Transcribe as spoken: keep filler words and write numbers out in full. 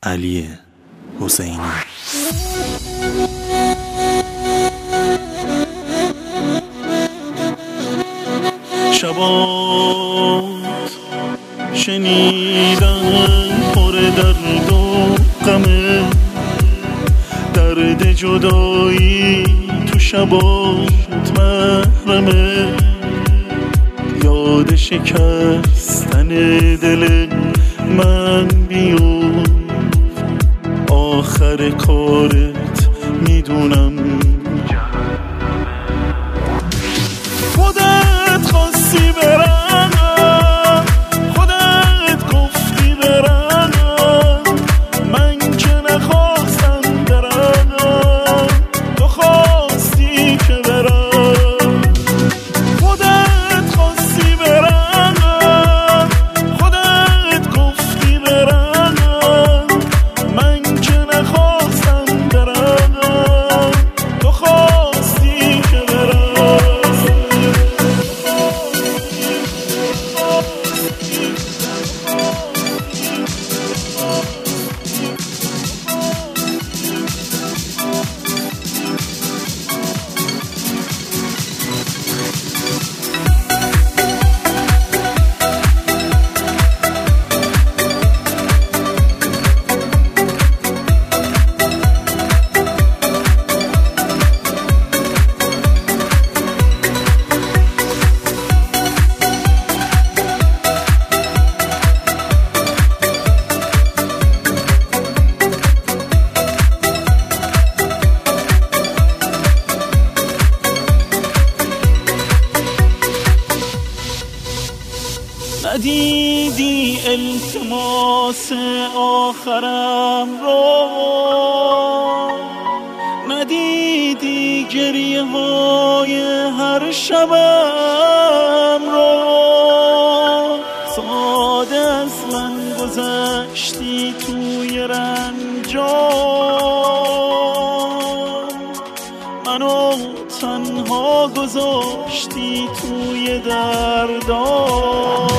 علی حسینی. شبات شنیدم پر درد و غمه، درد جدایی تو شبات محرمه، یاد شکستن دل من بیفت، آخر کارت میدونم خودت خواستی برم، خودت گفتی برم، من که نخواستم برم، تو خواستی که برم. خودت خواستی برم، خودت گفتی برم، من که نخواستم برم، تو خواستی که برم. ندیدی التماس آخرم رو، ندیدی گریه های هر شبم رو، ساده از من گذشتی توی رنجام، منو تنها گذاشتی توی دردام.